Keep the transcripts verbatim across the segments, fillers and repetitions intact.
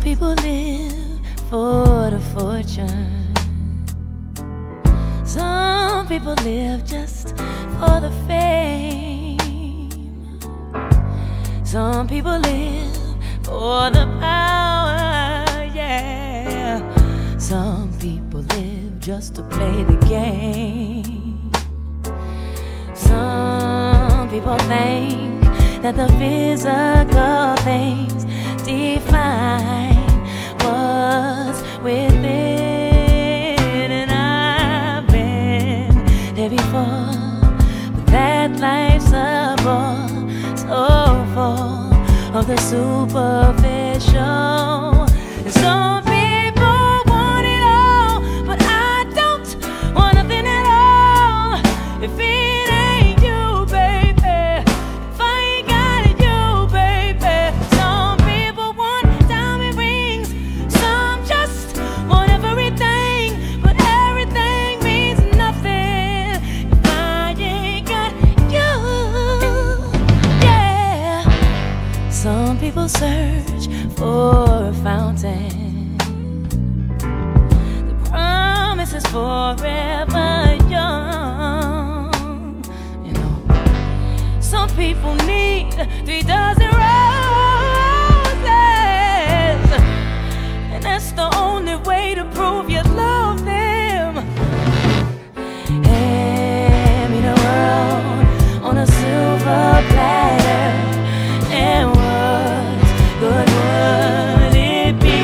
people live for the fortune. Some people live just for the fame. Some people live for the power, yeah. Some people live just to play the game. Some people think that the physical things define what's within. And I've been there before, but that life's a bore so full of the superficial. And some people want it all, but I don't want nothing at all. If it ain't you, baby, if I ain't got it, you, baby. Some people want diamond rings, some just want everything, but everything means nothing if I ain't got you. Yeah. Some people search for a fountain. The promise is forever young. You know, some people need three dozen roses, and that's the only way to prove you love them. Hand me the world on a silver platter, and what good would it be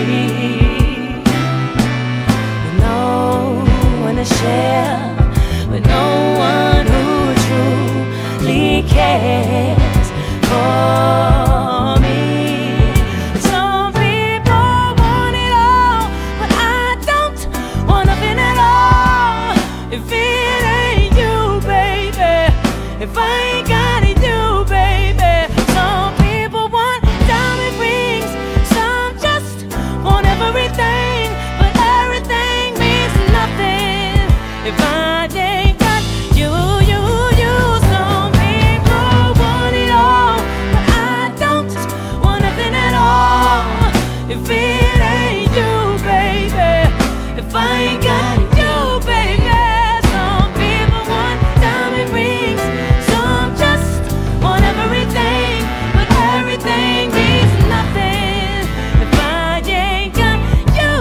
with no one to share, with no one who truly cares for me? Some people want it all, but I don't want nothing at all. If it ain't you, baby, if I ain't got it, you, baby. Some people want diamond rings, some just want everything, but everything means nothing if I ain't got you, you, you. Some people want it all, but I don't want nothing at all. If it ain't you, baby, if I ain't got you, baby. Some people want diamond rings, some just want everything, but everything means nothing if I ain't got you.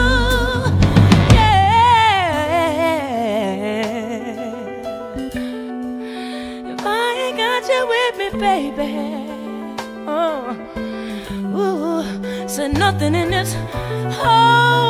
Yeah. If I ain't got you with me, baby. Oh, ooh, said nothing in this whole